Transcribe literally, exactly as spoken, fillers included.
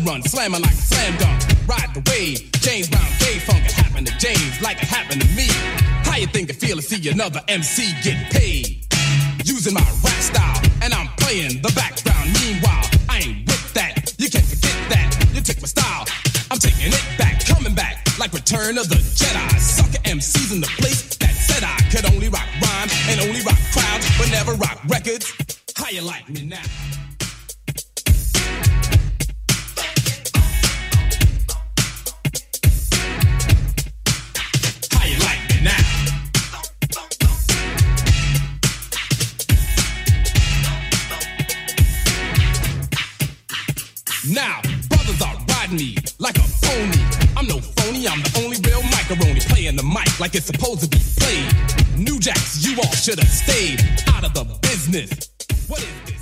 home run, slamming like a slam dunk. Ride the wave, James Brown, gay funk. It happened to James like it happened to me. How you think it feel to see another M C get paid? Using my rap style, and I'm playing the background. Meanwhile, I ain't with that. You can't forget that. You took my style. I'm taking it back, coming back like Return of the Jedi. Sucker M Cs in the place that said I could only rock rhyme and only rock crowds, but never rock records. How you like me now? How you like me now? Now, brothers are riding me like a pony. I'm no phony, I'm the only real macaroni, playing the mic like it's supposed to be played. New Jacks, you all should have stayed out of the business. What is this?